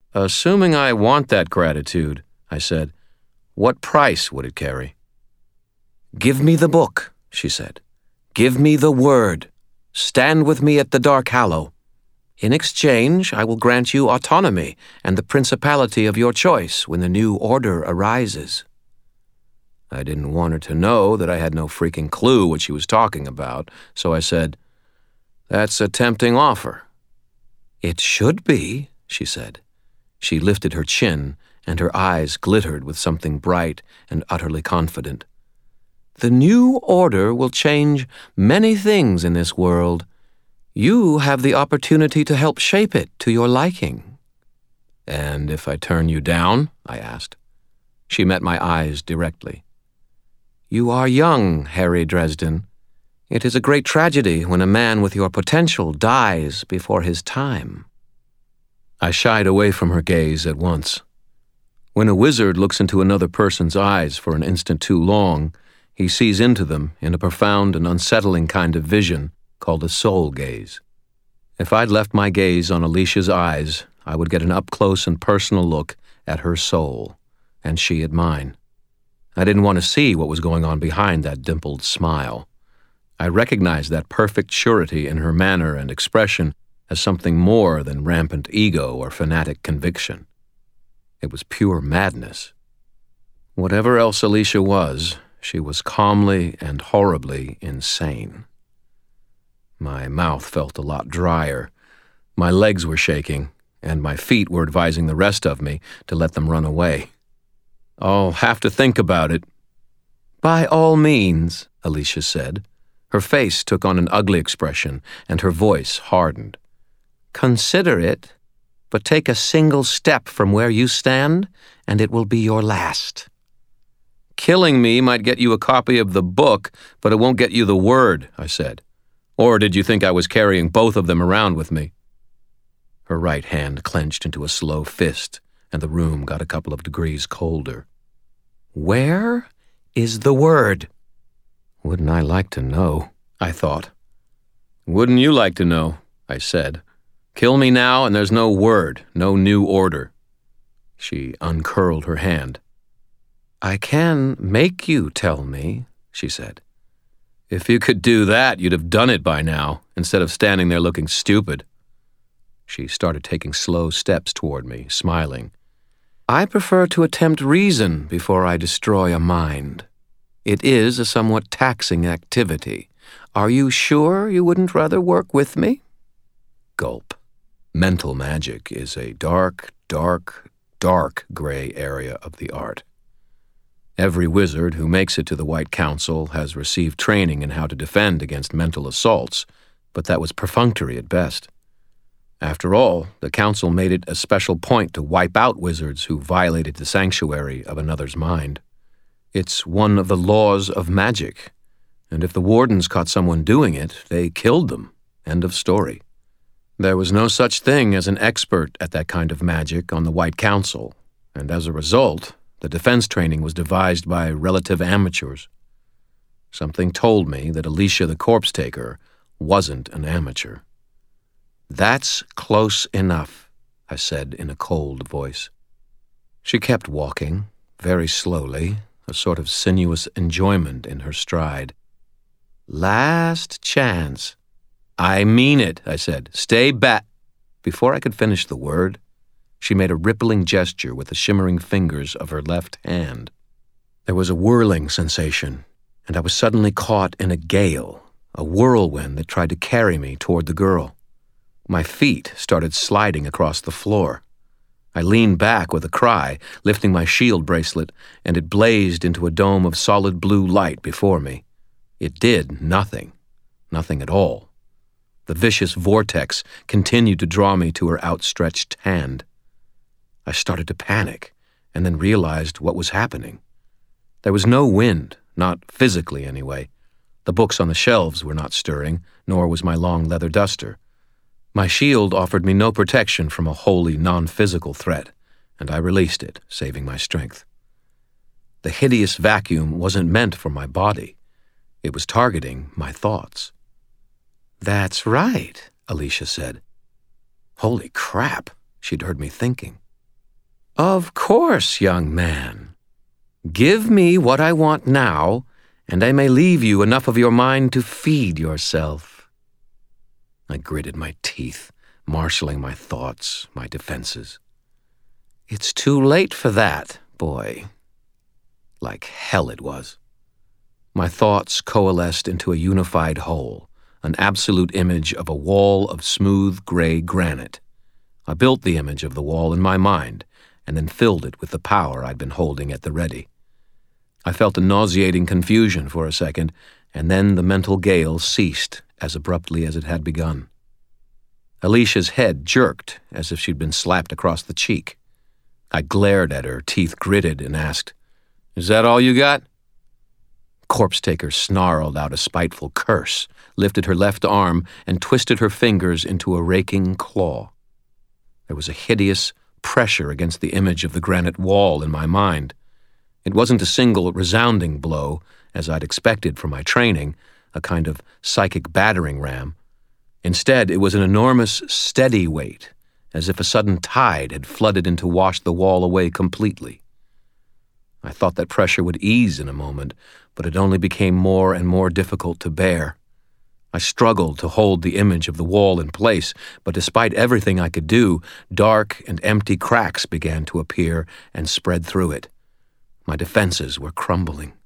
Assuming I want that gratitude, I said, what price would it carry? Give me the book, she said. Give me the word. Stand with me at the Dark Hallow. In exchange, I will grant you autonomy and the principality of your choice when the new order arises. I didn't want her to know that I had no freaking clue what she was talking about, so I said, That's a tempting offer. It should be, she said. She lifted her chin, and her eyes glittered with something bright and utterly confident. The new order will change many things in this world. You have the opportunity to help shape it to your liking. And if I turn you down? I asked. She met my eyes directly. You are young, Harry Dresden. It is a great tragedy when a man with your potential dies before his time. I shied away from her gaze at once. When a wizard looks into another person's eyes for an instant too long, he sees into them in a profound and unsettling kind of vision called a soul gaze. If I'd left my gaze on Alicia's eyes, I would get an up-close and personal look at her soul, and she at mine. I didn't want to see what was going on behind that dimpled smile. I recognized that perfect surety in her manner and expression as something more than rampant ego or fanatic conviction. It was pure madness. Whatever else Alicia was, she was calmly and horribly insane. My mouth felt a lot drier. My legs were shaking, and my feet were advising the rest of me to let them run away. I'll have to think about it. By all means, Alicia said. Her face took on an ugly expression, and her voice hardened. Consider it, but take a single step from where you stand, and it will be your last. Killing me might get you a copy of the book, but it won't get you the word, I said. Or did you think I was carrying both of them around with me? Her right hand clenched into a slow fist, and the room got a couple of degrees colder. Where is the word? Wouldn't I like to know, I thought. Wouldn't you like to know, I said. Kill me now and there's no word, no new order. She uncurled her hand. I can make you tell me, she said. If you could do that, you'd have done it by now, instead of standing there looking stupid. She started taking slow steps toward me, smiling. I prefer to attempt reason before I destroy a mind. It is a somewhat taxing activity. Are you sure you wouldn't rather work with me? Gulp. Mental magic is a dark, dark, dark gray area of the art. Every wizard who makes it to the White Council has received training in how to defend against mental assaults, but that was perfunctory at best. After all, the Council made it a special point to wipe out wizards who violated the sanctuary of another's mind. It's one of the laws of magic, and if the wardens caught someone doing it, they killed them. End of story. There was no such thing as an expert at that kind of magic on the White Council, and as a result, the defense training was devised by relative amateurs. Something told me that Alicia the Corpse Taker wasn't an amateur. That's close enough, I said in a cold voice. She kept walking, very slowly, a sort of sinuous enjoyment in her stride. Last chance. I mean it, I said. Stay back. Before I could finish the word, she made a rippling gesture with the shimmering fingers of her left hand. There was a whirling sensation, and I was suddenly caught in a gale, a whirlwind that tried to carry me toward the girl. My feet started sliding across the floor. I leaned back with a cry, lifting my shield bracelet, and it blazed into a dome of solid blue light before me. It did nothing. Nothing at all. The vicious vortex continued to draw me to her outstretched hand. I started to panic, and then realized what was happening. There was no wind, not physically anyway. The books on the shelves were not stirring, nor was my long leather duster. My shield offered me no protection from a wholly non-physical threat, and I released it, saving my strength. The hideous vacuum wasn't meant for my body. It was targeting my thoughts. That's right, Alicia said. Holy crap, she'd heard me thinking. Of course, young man. Give me what I want now, and I may leave you enough of your mind to feed yourself. I gritted my teeth, marshaling my thoughts, my defenses. It's too late for that, boy. Like hell it was. My thoughts coalesced into a unified whole, an absolute image of a wall of smooth gray granite. I built the image of the wall in my mind, and then filled it with the power I'd been holding at the ready. I felt a nauseating confusion for a second, and then the mental gale ceased as abruptly as it had begun. Alicia's head jerked as if she'd been slapped across the cheek. I glared at her, teeth gritted, and asked, "Is that all you got?" Corpse-taker snarled out a spiteful curse, lifted her left arm, and twisted her fingers into a raking claw. There was a hideous pressure against the image of the granite wall in my mind. It wasn't a single resounding blow, as I'd expected from my training, a kind of psychic battering ram. Instead, it was an enormous, steady weight, as if a sudden tide had flooded in to wash the wall away completely. I thought that pressure would ease in a moment, but it only became more and more difficult to bear. I struggled to hold the image of the wall in place, but despite everything I could do, dark and empty cracks began to appear and spread through it. My defenses were crumbling.